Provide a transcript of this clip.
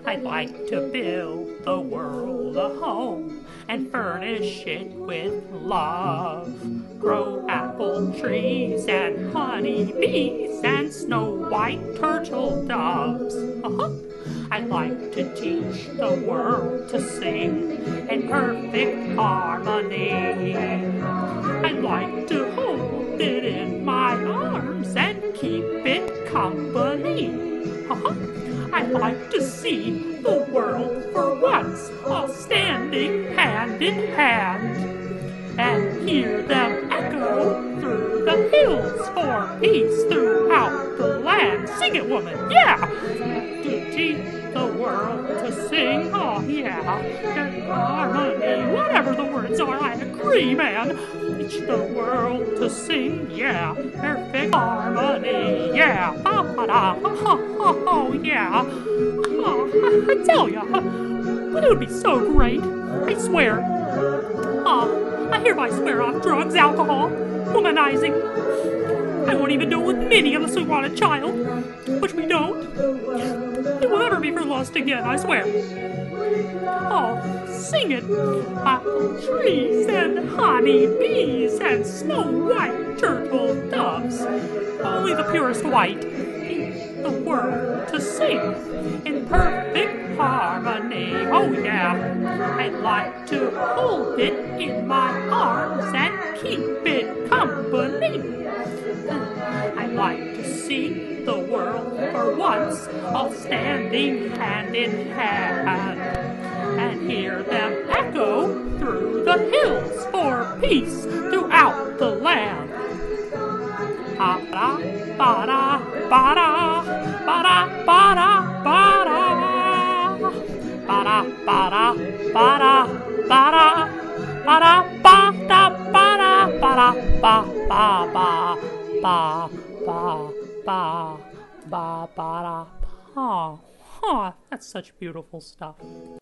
I'd like to build the world a home and furnish it with love. Grow apple trees and honey bees and snow white turtle doves. I'd like to teach the world to sing in perfect harmony. I'd like to hold it in my arms and keep it company. I'd like to see the world for once all standing hand in hand, and hear them echo through the hills for peace throughout the land. Sing it, woman, yeah! To teach the world to sing, oh yeah, in harmony, whatever the words are, I agree, man. Teach the world to sing, yeah, perfect harmony, yeah, oh yeah, I tell ya, but it would be so great, I swear. I hereby swear off drugs, alcohol, womanizing. I won't even do it with Minnie unless we want a child, which we don't. It will never be for lust again, I swear. Oh, sing it. Apple trees and honey bees and snow white turtle doves. Only the purest white. Teach the world to sing in perfect harmony. Oh yeah, I'd like to hold it in my arms and keep it company. I'd like to see the world for once all standing hand in hand, and hear them echo through the hills for peace throughout the land. Ba-da, ba-da, ba-da, ba-da, ba-da, ba-da, ba-da, ba-da, ba-da, ba-da, ba-da, ba-da, ba-da, ba-da, ba-ba, ba, ba, ba, ba, ba, da, ba. That's such beautiful stuff.